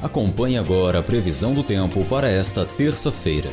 Acompanhe agora a previsão do tempo para esta terça-feira.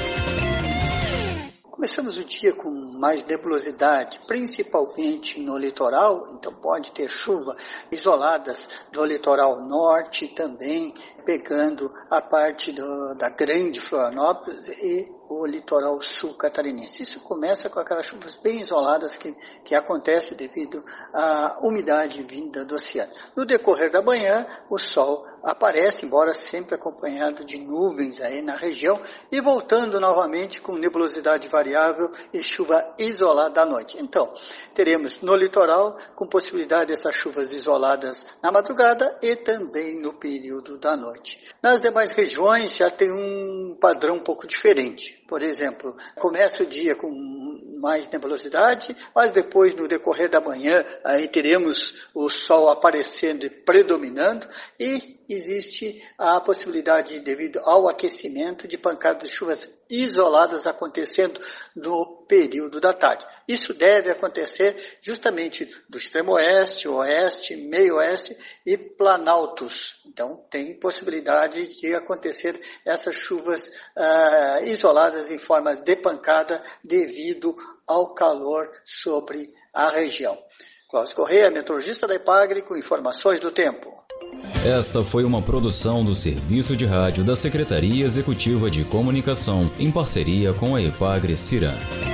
Começamos o dia com mais nebulosidade, principalmente no litoral, então pode ter chuva isoladas do litoral norte também, pegando a parte da Grande Florianópolis e o litoral sul catarinense. Isso começa com aquelas chuvas bem isoladas que acontece devido à umidade vinda do oceano. No decorrer da manhã, o sol aparece, embora sempre acompanhado de nuvens aí na região, e voltando novamente com nebulosidade variável e chuva isolada à noite. Então, teremos no litoral com possibilidade dessas chuvas isoladas na madrugada e também no período da noite. Nas demais regiões já tem um padrão um pouco diferente. Por exemplo, começa o dia com mais nebulosidade, mas depois, no decorrer da manhã, aí teremos o sol aparecendo e predominando, e existe a possibilidade, devido ao aquecimento, de pancadas de chuvas isoladas acontecendo no período da tarde. Isso deve acontecer justamente do extremo oeste, oeste, meio oeste e planaltos. Então, tem possibilidade de acontecer essas chuvas isoladas em forma de pancada devido ao calor sobre a região. Cláudio Corrêa, meteorologista da Epagre, com informações do tempo. Esta foi uma produção do Serviço de Rádio da Secretaria Executiva de Comunicação, em parceria com a Epagre Ciran.